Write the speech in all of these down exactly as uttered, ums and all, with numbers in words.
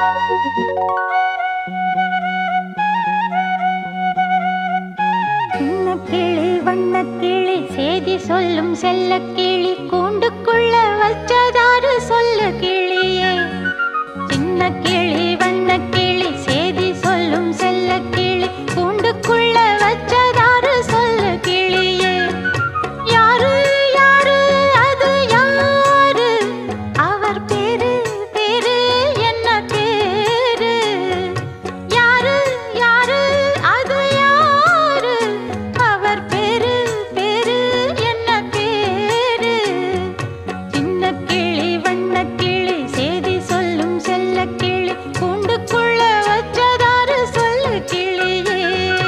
கிளி வண்ணக்கிளி சேதி சொல்லும் செல்ல கிளி கூண்டுக்குள்ள வச்சதாரு சொல்லு கிளியே. சின்ன கிளி வண்ணக்கிளி சேதி சொல்லும் செல்ல கிளி கூண்டுக்குள்ள வச்சதாரு சொல்லு கிளியே. யாரு யாரு அது யாரு, அவர் பேரு பேரு என்ன பேரு. யாரு யாரு அது யாரு, அவர் பேரு பேரு என்ன பேரு. சின்ன கிளி வண்ணக்கிளி சேதி சொல்லும் செல்ல கிளி கூண்டுக்குள்ள வச்சதாரு சொல்லு கிளியே.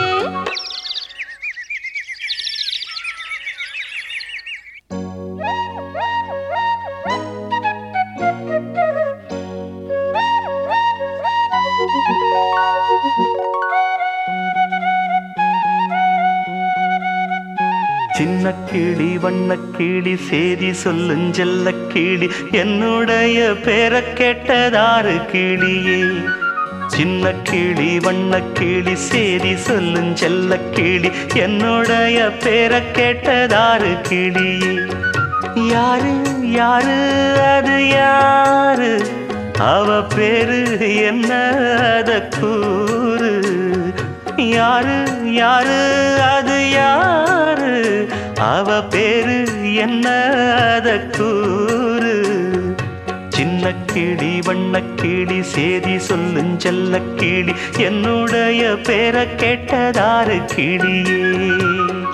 சின்ன கிளி வண்ணக்கிளி சேதி சொல்லும் செல்ல கிளி என்னுடைய பேரை கேட்டதாரு கிளியே. சின்ன கிளி வண்ணக்கிளி சேதி சொல்லும் செல்ல கிளி என்னுடைய பேரை கேட்டதாரு கிளியே. யாரு யாரு அது யாரு, அவ பேரு என்ன அத கூறு. யாரு யாரு அது யாரு, அவ பேரு என்ன அத கூறு. சின்ன கிளி வண்ணக்கிளி சேதி சொல்லும் செல்ல கிளி என்னுடைய பேரை கேட்டதாரு கிளியே.